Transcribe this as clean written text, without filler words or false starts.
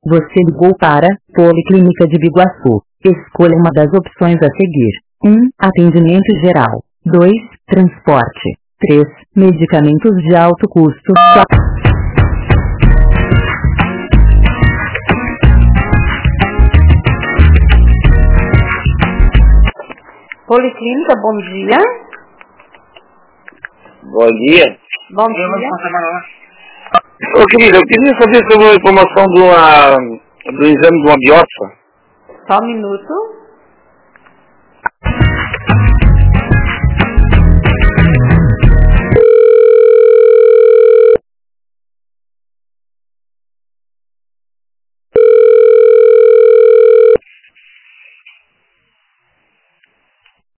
Você ligou para Policlínica de Biguaçu. Escolha uma das opções a seguir. 1. Atendimento geral. 2. Transporte. 3. Medicamentos de alto custo. 4. Policlínica, bom dia. Bom dia. Bom dia. Ô querida, eu queria saber sobre a informação do exame de uma biópsia. Só um minuto.